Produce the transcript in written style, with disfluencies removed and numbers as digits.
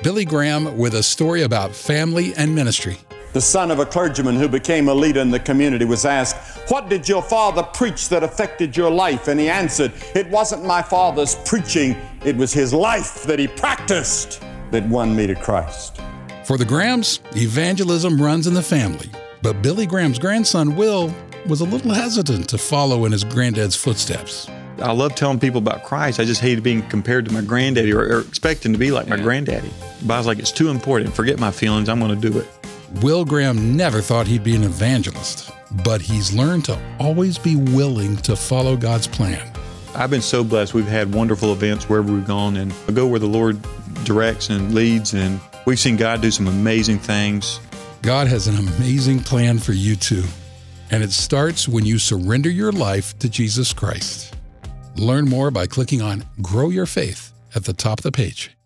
Billy Graham with a story about family and ministry. The son of a clergyman who became a leader in the community was asked, "What did your father preach that affected your life?" And he answered, "It wasn't my father's preaching, it was his life that he practiced that won me to Christ." For the Grahams, evangelism runs in the family. But Billy Graham's grandson, Will, was a little hesitant to follow in his granddad's footsteps. I love telling people about Christ. I just hated being compared to my granddaddy or expecting to be like my granddaddy. But I was like, it's too important. Forget my feelings. I'm going to do it. Will Graham never thought he'd be an evangelist, but he's learned to always be willing to follow God's plan. I've been so blessed. We've had wonderful events wherever we've gone, and I go where the Lord directs and leads, and we've seen God do some amazing things. God has an amazing plan for you too, and it starts when you surrender your life to Jesus Christ. Learn more by clicking on Grow Your Faith at the top of the page.